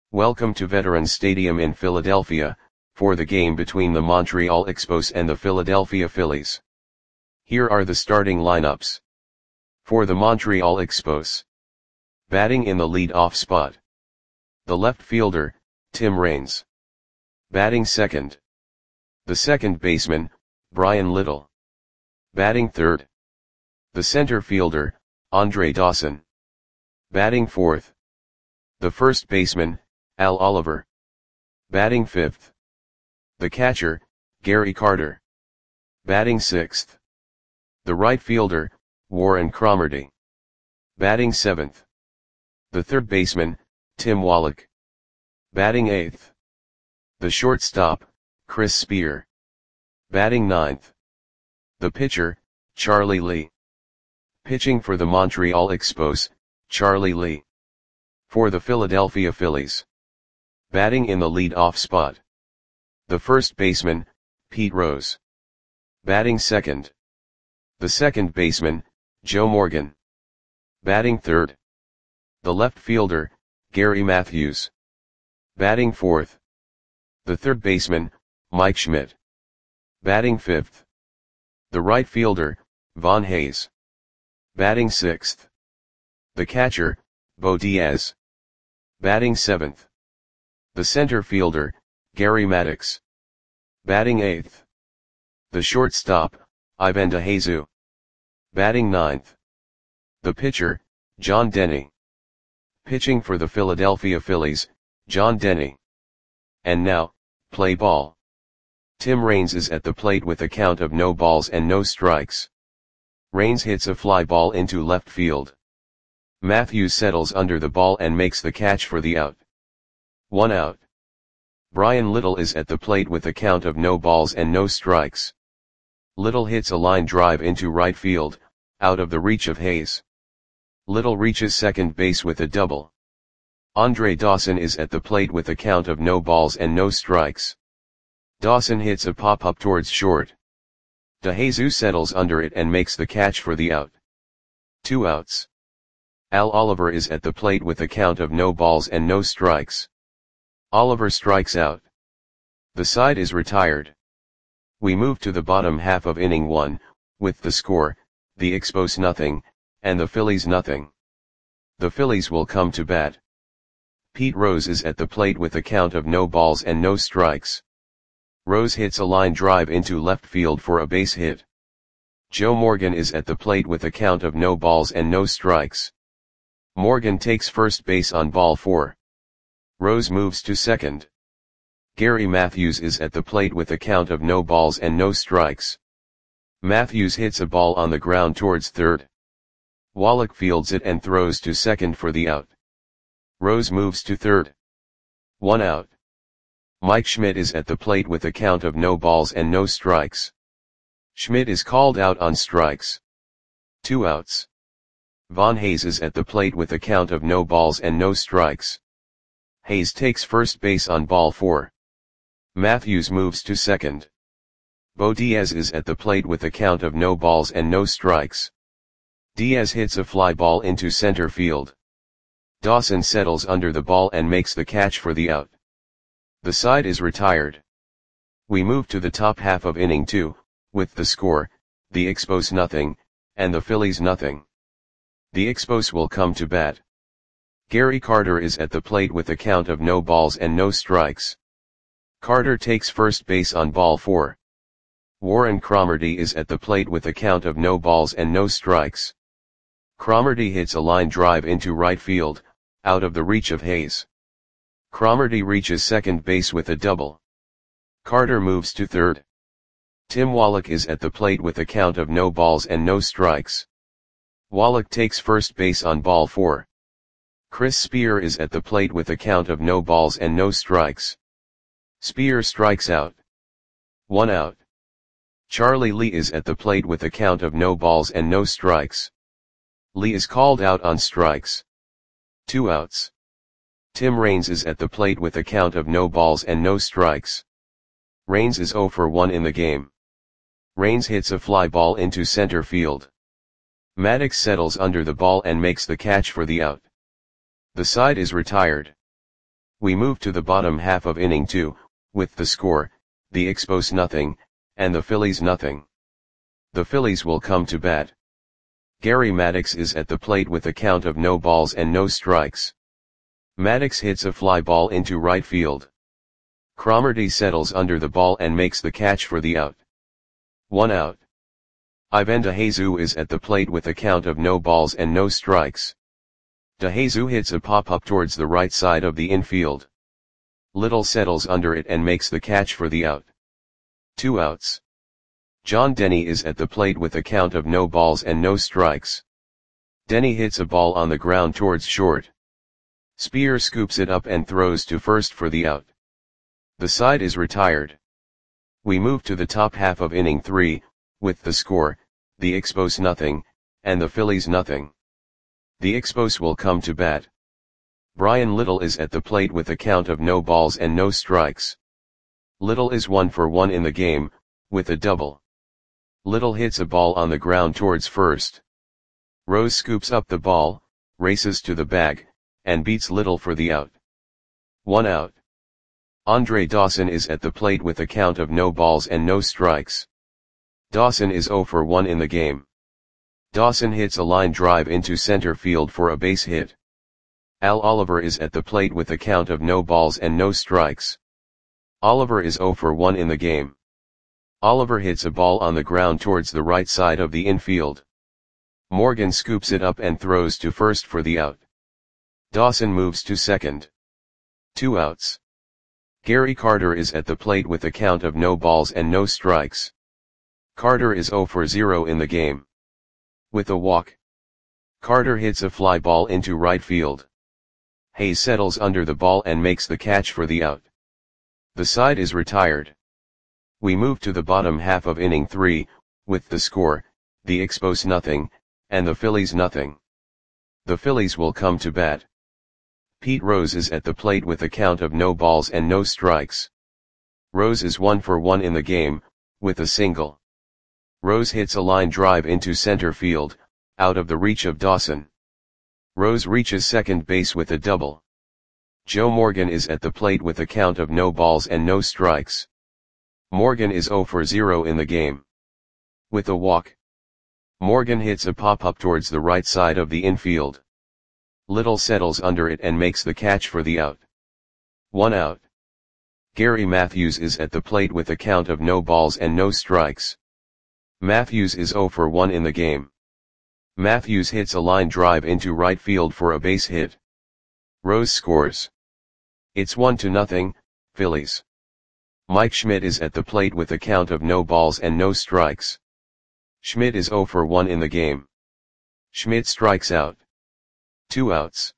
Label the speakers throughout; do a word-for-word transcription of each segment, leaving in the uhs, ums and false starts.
Speaker 1: Welcome to Veterans Stadium in Philadelphia, for the game between the Montreal Expos and the Philadelphia Phillies. Here are the starting lineups. For the Montreal Expos. Batting in the lead-off spot. The left fielder, Tim Raines. Batting second. The second baseman, Bryan Little. Batting third. The center fielder, Andre Dawson. Batting fourth. The first baseman, Al Oliver. Batting fifth. The catcher, Gary Carter. Batting sixth. The right fielder, Warren Cromartie. Batting seventh. The third baseman, Tim Wallach. Batting eighth. The shortstop, Chris Spear. Batting ninth. The pitcher, Charlie Lee. Pitching for the Montreal Expos, Charlie Lee. For the Philadelphia Phillies. Batting in the lead-off spot. The first baseman, Pete Rose. Batting second. The second baseman, Joe Morgan. Batting third. The left fielder, Gary Matthews. Batting fourth. The third baseman, Mike Schmidt. Batting fifth. The right fielder, Von Hayes. Batting sixth. The catcher, Bo Diaz. Batting seventh. The center fielder, Gary Maddox. Batting eighth. The shortstop, Ivan DeJesu. Batting ninth. The pitcher, John Denny. Pitching for the Philadelphia Phillies, John Denny. And now, play ball. Tim Raines is at the plate with a count of no balls and no strikes. Raines hits a fly ball into left field. Matthews settles under the ball and makes the catch for the out. One out. Bryan Little is at the plate with a count of no balls and no strikes. Little hits a line drive into right field, out of the reach of Hayes. Little reaches second base with a double. Andre Dawson is at the plate with a count of no balls and no strikes. Dawson hits a pop-up towards short. DeJesu settles under it and makes the catch for the out. Two outs. Al Oliver is at the plate with a count of no balls and no strikes. Oliver strikes out. The side is retired. We move to the bottom half of inning one, with the score, the Expos nothing, and the Phillies nothing. The Phillies will come to bat. Pete Rose is at the plate with a count of no balls and no strikes. Rose hits a line drive into left field for a base hit. Joe Morgan is at the plate with a count of no balls and no strikes. Morgan takes first base on ball four. Rose moves to second. Gary Matthews is at the plate with a count of no balls and no strikes. Matthews hits a ball on the ground towards third. Wallach fields it and throws to second for the out. Rose moves to third. One out. Mike Schmidt is at the plate with a count of no balls and no strikes. Schmidt is called out on strikes. Two outs. Von Hayes is at the plate with a count of no balls and no strikes. Hayes takes first base on ball four. Matthews moves to second. Bo Diaz is at the plate with a count of no balls and no strikes. Diaz hits a fly ball into center field. Dawson settles under the ball and makes the catch for the out. The side is retired. We move to the top half of inning two, with the score, the Expos nothing, and the Phillies nothing. The Expos will come to bat. Gary Carter is at the plate with a count of no balls and no strikes. Carter takes first base on ball four. Warren Cromartie is at the plate with a count of no balls and no strikes. Cromartie hits a line drive into right field, out of the reach of Hayes. Cromartie reaches second base with a double. Carter moves to third. Tim Wallach is at the plate with a count of no balls and no strikes. Wallach takes first base on ball four. Chris Spear is at the plate with a count of no balls and no strikes. Spear strikes out. One out. Charlie Lee is at the plate with a count of no balls and no strikes. Lee is called out on strikes. Two outs. Tim Raines is at the plate with a count of no balls and no strikes. Raines is zero for one in the game. Raines hits a fly ball into center field. Maddox settles under the ball and makes the catch for the out. The side is retired. We move to the bottom half of inning two, with the score, the Expos nothing, and the Phillies nothing. The Phillies will come to bat. Gary Maddox is at the plate with a count of no balls and no strikes. Maddox hits a fly ball into right field. Cromartie settles under the ball and makes the catch for the out. One out. Ivan DeJesus is at the plate with a count of no balls and no strikes. DeJesus hits a pop-up towards the right side of the infield. Little settles under it and makes the catch for the out. Two outs. John Denny is at the plate with a count of no balls and no strikes. Denny hits a ball on the ground towards short. Spear scoops it up and throws to first for the out. The side is retired. We move to the top half of inning three, with the score, the Expos nothing, and the Phillies nothing. The Expos will come to bat. Brian Little is at the plate with a count of no balls and no strikes. Little is one for one in the game, with a double. Little hits a ball on the ground towards first. Rose scoops up the ball, races to the bag, and beats Little for the out. One out. Andre Dawson is at the plate with a count of no balls and no strikes. Dawson is zero for one in the game. Dawson hits a line drive into center field for a base hit. Al Oliver is at the plate with a count of no balls and no strikes. Oliver is zero for one in the game. Oliver hits a ball on the ground towards the right side of the infield. Morgan scoops it up and throws to first for the out. Dawson moves to second. Two outs. Gary Carter is at the plate with a count of no balls and no strikes. Carter is zero for zero in the game. With a walk. Carter hits a fly ball into right field. Hayes settles under the ball and makes the catch for the out. The side is retired. We move to the bottom half of inning three, with the score, the Expos nothing, and the Phillies nothing. The Phillies will come to bat. Pete Rose is at the plate with a count of no balls and no strikes. Rose is one for one in the game, with a single. Rose hits a line drive into center field, out of the reach of Dawson. Rose reaches second base with a double. Joe Morgan is at the plate with a count of no balls and no strikes. Morgan is zero for zero in the game. With a walk. Morgan hits a pop-up towards the right side of the infield. Little settles under it and makes the catch for the out. One out. Gary Matthews is at the plate with a count of no balls and no strikes. Matthews is zero for one in the game. Matthews hits a line drive into right field for a base hit. Rose scores. It's one to nothing, Phillies. Mike Schmidt is at the plate with a count of no balls and no strikes. Schmidt is zero for one in the game. Schmidt strikes out. Two outs.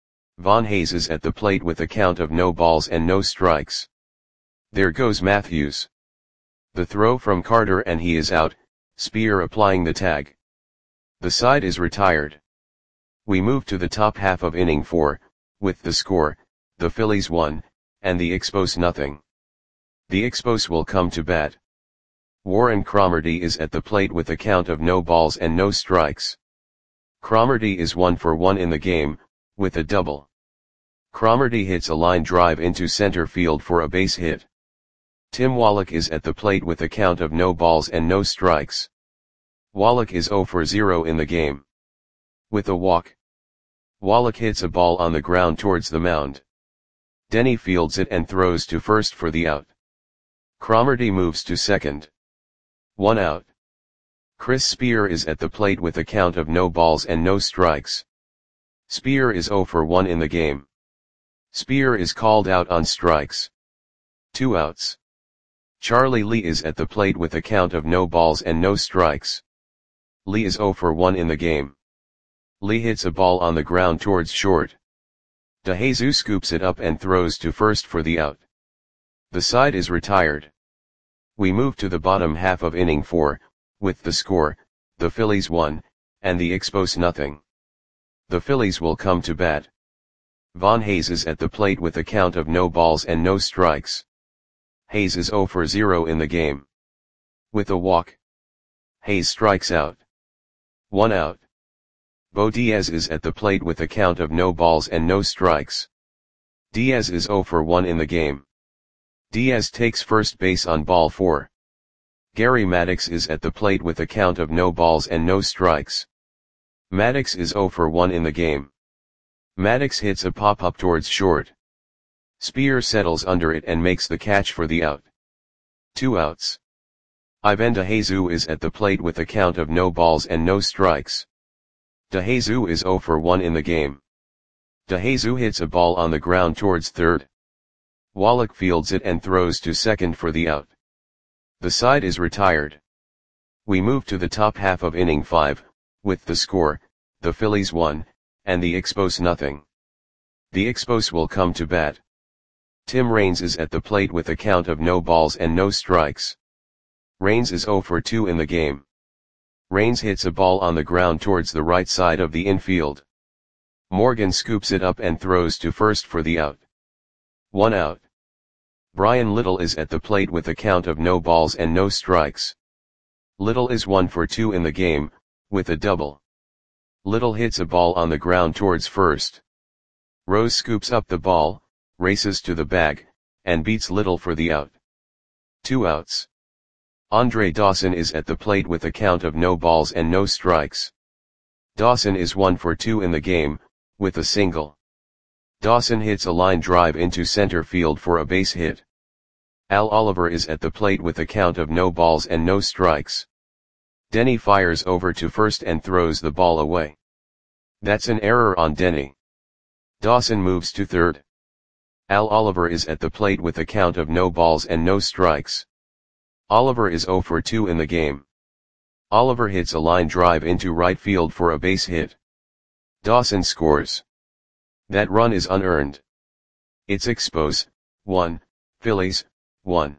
Speaker 1: Von Hayes is at the plate with a count of no balls and no strikes. There goes Matthews. The throw from Carter and he is out, Spear applying the tag. The side is retired. We move to the top half of inning four, with the score, the Phillies one, and the Expos nothing. The Expos will come to bat. Warren Cromartie is at the plate with a count of no balls and no strikes. Cromartie is one for one in the game, with a double. Cromartie hits a line drive into center field for a base hit. Tim Wallach is at the plate with a count of no balls and no strikes. Wallach is zero for zero in the game. With a walk. Wallach hits a ball on the ground towards the mound. Denny fields it and throws to first for the out. Cromartie moves to second. One out. Chris Spear is at the plate with a count of no balls and no strikes. Spear is zero for one in the game. Spear is called out on strikes. Two outs. Charlie Lee is at the plate with a count of no balls and no strikes. Lee is zero for one in the game. Lee hits a ball on the ground towards short. DeJesus scoops it up and throws to first for the out. The side is retired. We move to the bottom half of inning four, with the score, the Phillies one, and the Expos nothing. The Phillies will come to bat. Von Hayes is at the plate with a count of no balls and no strikes. Hayes is zero for zero in the game. With a walk. Hayes strikes out. One out. Bo Diaz is at the plate with a count of no balls and no strikes. Diaz is zero for one in the game. Diaz takes first base on ball four. Gary Maddox is at the plate with a count of no balls and no strikes. Maddox is zero for one in the game. Maddox hits a pop-up towards short. Spear settles under it and makes the catch for the out. Two outs. Ivan DeJesus is at the plate with a count of no balls and no strikes. DeJesus is zero for one in the game. DeJesus hits a ball on the ground towards third. Wallach fields it and throws to second for the out. The side is retired. We move to the top half of inning five, with the score, the Phillies one, and the Expos nothing. The Expos will come to bat. Tim Raines is at the plate with a count of no balls and no strikes. Raines is zero for two in the game. Raines hits a ball on the ground towards the right side of the infield. Morgan scoops it up and throws to first for the out. One out. Brian Little is at the plate with a count of no balls and no strikes. Little is one for two in the game, with a double. Little hits a ball on the ground towards first. Rose scoops up the ball, races to the bag, and beats Little for the out. Two outs. Andre Dawson is at the plate with a count of no balls and no strikes. Dawson is one for two in the game, with a single. Dawson hits a line drive into center field for a base hit. Al Oliver is at the plate with a count of no balls and no strikes. Denny fires over to first and throws the ball away. That's an error on Denny. Dawson moves to third. Al Oliver is at the plate with a count of no balls and no strikes. Oliver is zero for two in the game. Oliver hits a line drive into right field for a base hit. Dawson scores. That run is unearned. It's Expos, one, Phillies, one.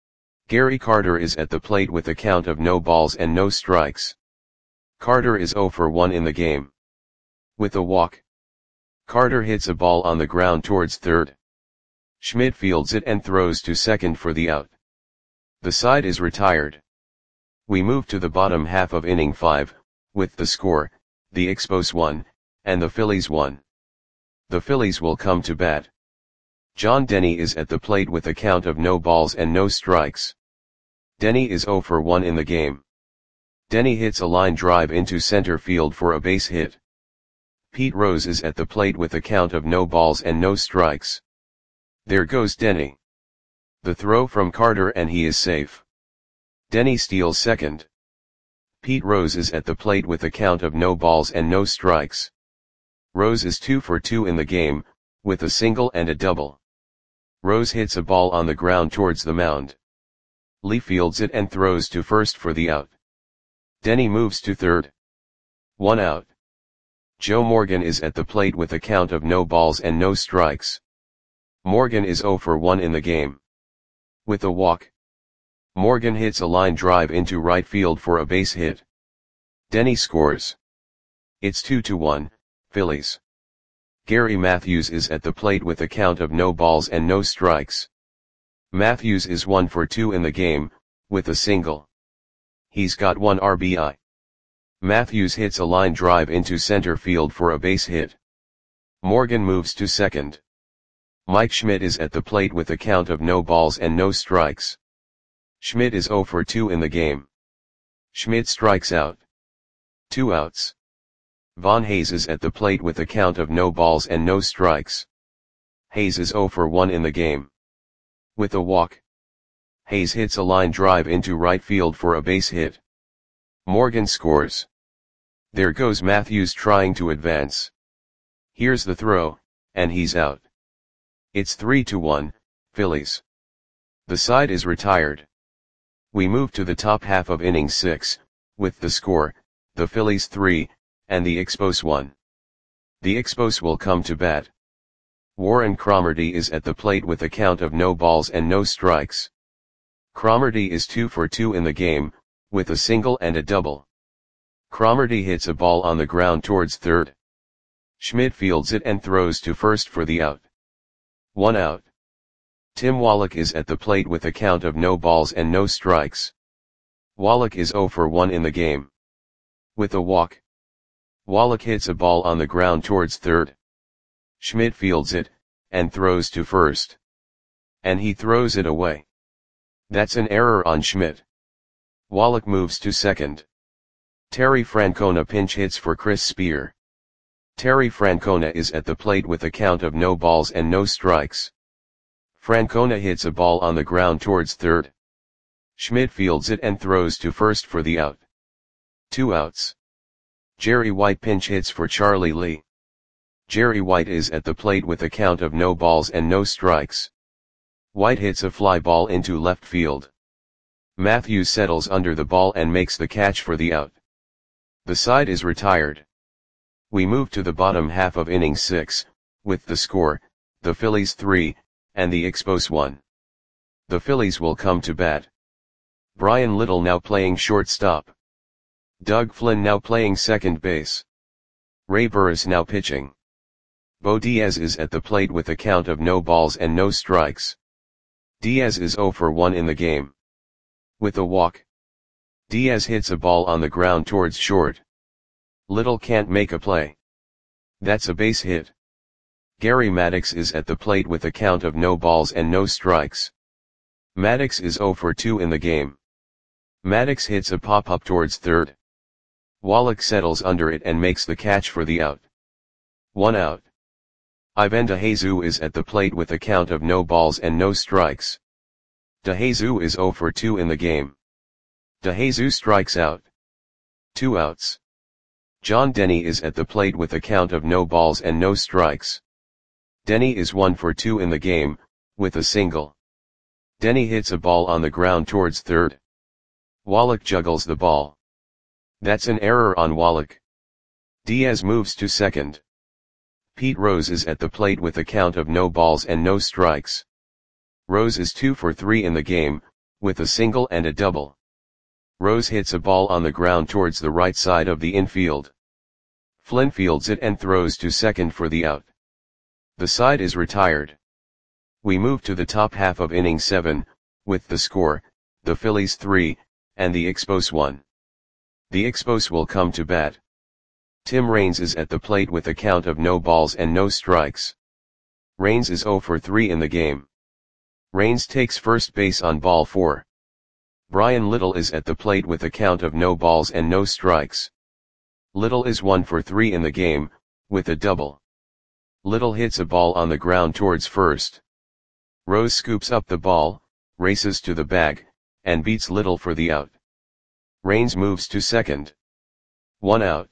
Speaker 1: Gary Carter is at the plate with a count of no balls and no strikes. Carter is zero for one in the game. With a walk. Carter hits a ball on the ground towards third. Schmidt fields it and throws to second for the out. The side is retired. We move to the bottom half of inning five, with the score, the Expos one, and the Phillies one. The Phillies will come to bat. John Denny is at the plate with a count of no balls and no strikes. Denny is zero for one in the game. Denny hits a line drive into center field for a base hit. Pete Rose is at the plate with a count of no balls and no strikes. There goes Denny. The throw from Carter and he is safe. Denny steals second. Pete Rose is at the plate with a count of no balls and no strikes. Rose is two for two in the game, with a single and a double. Rose hits a ball on the ground towards the mound. Lee fields it and throws to first for the out. Denny moves to third. One out. Joe Morgan is at the plate with a count of no balls and no strikes. Morgan is zero for one in the game. With a walk. Morgan hits a line drive into right field for a base hit. Denny scores. It's two to one, Phillies. Gary Matthews is at the plate with a count of no balls and no strikes. Matthews is one for two in the game, with a single. He's got one R B I. Matthews hits a line drive into center field for a base hit. Morgan moves to second. Mike Schmidt is at the plate with a count of no balls and no strikes. Schmidt is zero for two in the game. Schmidt strikes out. Two outs. Von Hayes is at the plate with a count of no balls and no strikes. Hayes is zero for one in the game. With a walk. Hayes hits a line drive into right field for a base hit. Morgan scores. There goes Matthews trying to advance. Here's the throw, and he's out. It's three to one, Phillies. The side is retired. We move to the top half of inning six, with the score, the Phillies three, and the Expos one. The Expos will come to bat. Warren Cromartie is at the plate with a count of no balls and no strikes. Cromartie is two for two in the game, with a single and a double. Cromartie hits a ball on the ground towards third. Schmidt fields it and throws to first for the out. One out. Tim Wallach is at the plate with a count of no balls and no strikes. Wallach is zero for one in the game. With a walk. Wallach hits a ball on the ground towards third. Schmidt fields it, and throws to first. And he throws it away. That's an error on Schmidt. Wallach moves to second. Terry Francona pinch hits for Chris Spear. Terry Francona is at the plate with a count of no balls and no strikes. Francona hits a ball on the ground towards third. Schmidt fields it and throws to first for the out. Two outs. Jerry White pinch hits for Charlie Lee. Jerry White is at the plate with a count of no balls and no strikes. White hits a fly ball into left field. Matthews settles under the ball and makes the catch for the out. The side is retired. We move to the bottom half of inning six, with the score, the Phillies three, and the Expos one. The Phillies will come to bat. Brian Little now playing shortstop. Doug Flynn now playing second base. Ray Burris now pitching. Bo Diaz is at the plate with a count of no balls and no strikes. Diaz is zero for one in the game. With a walk. Diaz hits a ball on the ground towards short. Little can't make a play. That's a base hit. Gary Maddox is at the plate with a count of no balls and no strikes. Maddox is zero for two in the game. Maddox hits a pop-up towards third. Wallach settles under it and makes the catch for the out. One out. Ivan DeJesus is at the plate with a count of no balls and no strikes. DeJesus is zero for two in the game. DeJesus strikes out. Two outs. John Denny is at the plate with a count of no balls and no strikes. Denny is one for two in the game, with a single. Denny hits a ball on the ground towards third. Wallach juggles the ball. That's an error on Wallach. Diaz moves to second. Pete Rose is at the plate with a count of no balls and no strikes. Rose is two for three in the game, with a single and a double. Rose hits a ball on the ground towards the right side of the infield. Flynn fields it and throws to second for the out. The side is retired. We move to the top half of inning seven, with the score, the Phillies three, and the Expos one. The Expos will come to bat. Tim Raines is at the plate with a count of no balls and no strikes. Raines is zero for three in the game. Raines takes first base on ball four. Brian Little is at the plate with a count of no balls and no strikes. Little is one for three in the game, with a double. Little hits a ball on the ground towards first. Rose scoops up the ball, races to the bag, and beats Little for the out. Raines moves to second. One out.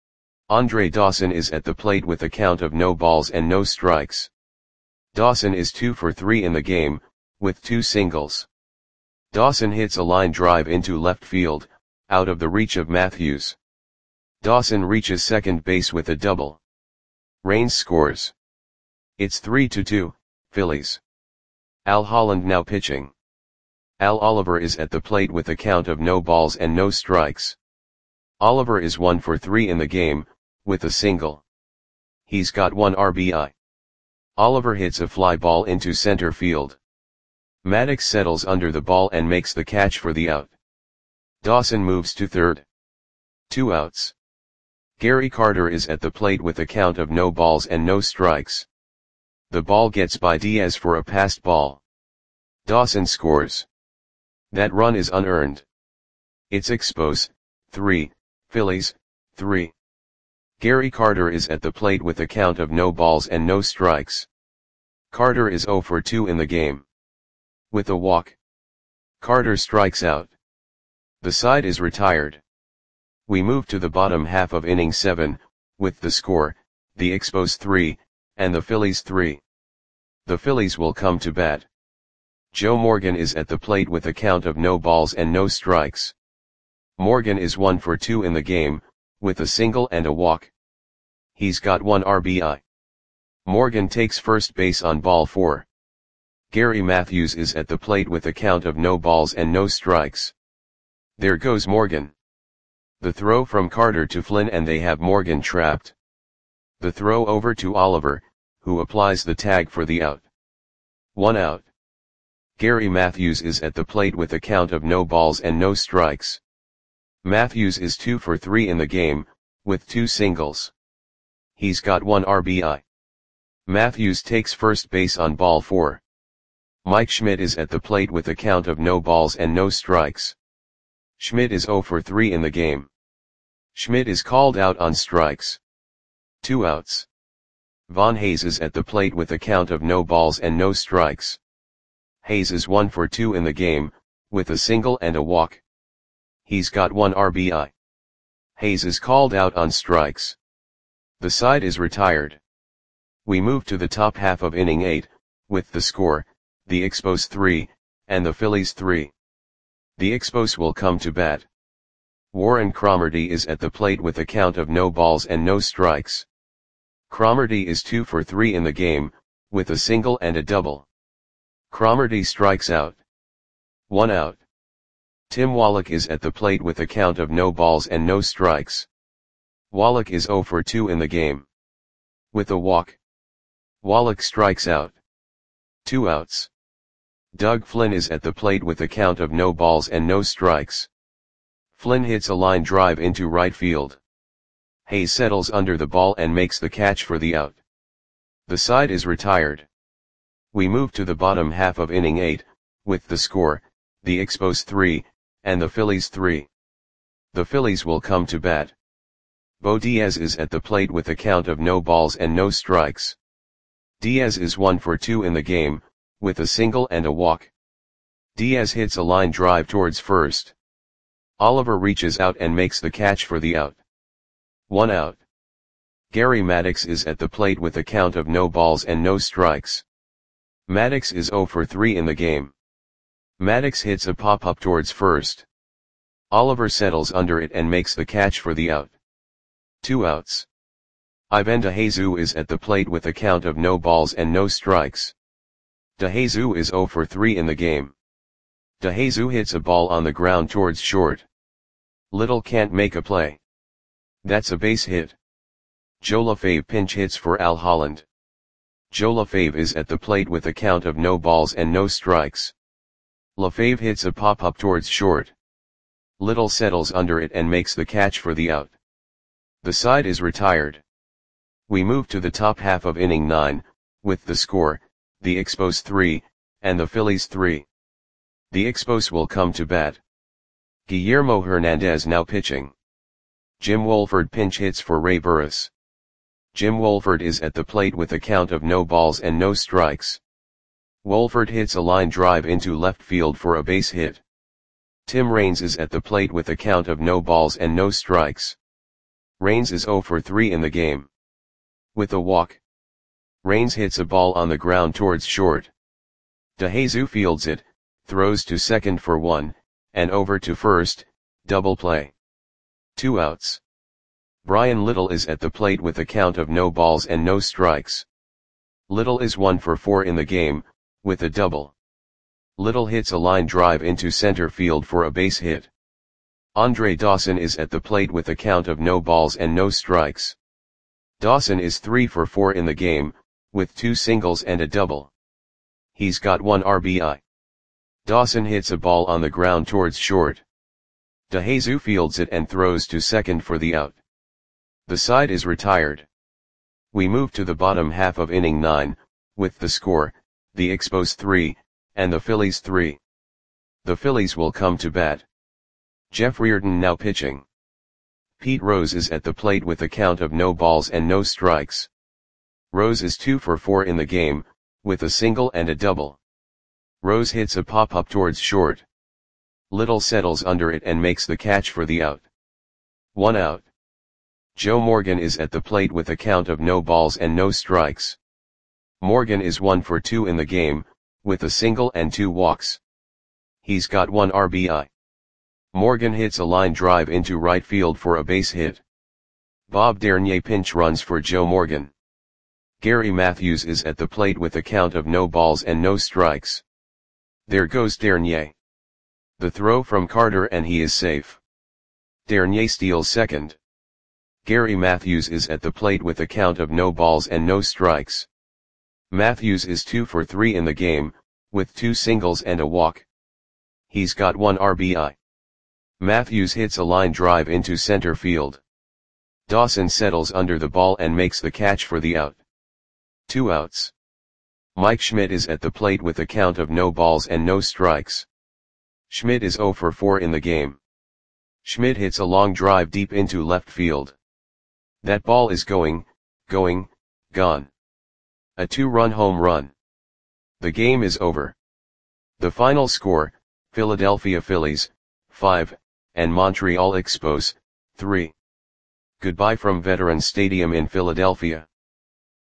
Speaker 1: Andre Dawson is at the plate with a count of no balls and no strikes. Dawson is two for three in the game, with two singles. Dawson hits a line drive into left field, out of the reach of Matthews. Dawson reaches second base with a double. Raines scores. It's three to two, Phillies. Al Holland now pitching. Al Oliver is at the plate with a count of no balls and no strikes. Oliver is one for three in the game, with a single. He's got one R B I. Oliver hits a fly ball into center field. Maddox settles under the ball and makes the catch for the out. Dawson moves to third. Two outs. Gary Carter is at the plate with a count of no balls and no strikes. The ball gets by Diaz for a passed ball. Dawson scores. That run is unearned. It's Expos, three, Phillies, three. Gary Carter is at the plate with a count of no balls and no strikes. Carter is zero for two in the game. With a walk. Carter strikes out. The side is retired. We move to the bottom half of inning seven, with the score, the Expos three, and the Phillies three. The Phillies will come to bat. Joe Morgan is at the plate with a count of no balls and no strikes. Morgan is one for two in the game, with a single and a walk. He's got one R B I. Morgan takes first base on ball four. Gary Matthews is at the plate with a count of no balls and no strikes. There goes Morgan. The throw from Carter to Flynn and they have Morgan trapped. The throw over to Oliver, who applies the tag for the out. One out. Gary Matthews is at the plate with a count of no balls and no strikes. Matthews is two for three in the game, with two singles. He's got one R B I. Matthews takes first base on ball four. Mike Schmidt is at the plate with a count of no balls and no strikes. Schmidt is zero for three in the game. Schmidt is called out on strikes. Two outs. Von Hayes is at the plate with a count of no balls and no strikes. Hayes is one for two in the game, with a single and a walk. He's got one R B I. Hayes is called out on strikes. The side is retired. We move to the top half of inning eight, with the score, the Expos three, and the Phillies three. The Expos will come to bat. Warren Cromartie is at the plate with a count of no balls and no strikes. Cromartie is two for three in the game, with a single and a double. Cromartie strikes out. One out. Tim Wallach is at the plate with a count of no balls and no strikes. Wallach is zero for two in the game. With a walk. Wallach strikes out. Two outs. Doug Flynn is at the plate with a count of no balls and no strikes. Flynn hits a line drive into right field. Hayes settles under the ball and makes the catch for the out. The side is retired. We move to the bottom half of inning eight, with the score, the Expos three, and the Phillies three. The Phillies will come to bat. Bo Diaz is at the plate with a count of no balls and no strikes. Diaz is one for two in the game, with a single and a walk. Diaz hits a line drive towards first. Oliver reaches out and makes the catch for the out. One out. Gary Maddox is at the plate with a count of no balls and no strikes. Maddox is zero for three in the game. Maddox hits a pop-up towards first. Oliver settles under it and makes the catch for the out. Two outs. Ivan DeJesus is at the plate with a count of no balls and no strikes. DeJesus is zero for three in the game. DeJesus hits a ball on the ground towards short. Little can't make a play. That's a base hit. Joe LaFave pinch hits for Al Holland. Joe LaFave is at the plate with a count of no balls and no strikes. LaFave hits a pop-up towards short. Little settles under it and makes the catch for the out. The side is retired. We move to the top half of inning nine, with the score, the Expos three, and the Phillies three. The Expos will come to bat. Guillermo Hernandez now pitching. Jim Wolford pinch hits for Ray Burris. Jim Wolford is at the plate with a count of no balls and no strikes. Wolford hits a line drive into left field for a base hit. Tim Raines is at the plate with a count of no balls and no strikes. Raines is zero for three in the game. With a walk. Raines hits a ball on the ground towards short. DeJesus fields it, throws to second for one, and over to first, double play. Two outs. Brian Little is at the plate with a count of no balls and no strikes. Little is one for four in the game, with a double. Little hits a line drive into center field for a base hit. Andre Dawson is at the plate with a count of no balls and no strikes. Dawson is three for four in the game, with two singles and a double. He's got one R B I. Dawson hits a ball on the ground towards short. DeJesus fields it and throws to second for the out. The side is retired. We move to the bottom half of inning nine, with the score, the Expos three, and the Phillies three. The Phillies will come to bat. Jeff Reardon now pitching. Pete Rose is at the plate with a count of no balls and no strikes. Rose is two for four in the game, with a single and a double. Rose hits a pop-up towards short. Little settles under it and makes the catch for the out. One out. Joe Morgan is at the plate with a count of no balls and no strikes. Morgan is one for two in the game, with a single and two walks. He's got one R B I. Morgan hits a line drive into right field for a base hit. Bob Dernier pinch runs for Joe Morgan. Gary Matthews is at the plate with a count of no balls and no strikes. There goes Dernier. The throw from Carter and he is safe. Dernier steals second. Gary Matthews is at the plate with a count of no balls and no strikes. Matthews is two for three in the game, with two singles and a walk. He's got one R B I. Matthews hits a line drive into center field. Dawson settles under the ball and makes the catch for the out. Two outs. Mike Schmidt is at the plate with a count of no balls and no strikes. Schmidt is zero for four in the game. Schmidt hits a long drive deep into left field. That ball is going, going, gone. A two-run home run. The game is over. The final score, Philadelphia Phillies, five, and Montreal Expos, three. Goodbye from Veterans Stadium in Philadelphia.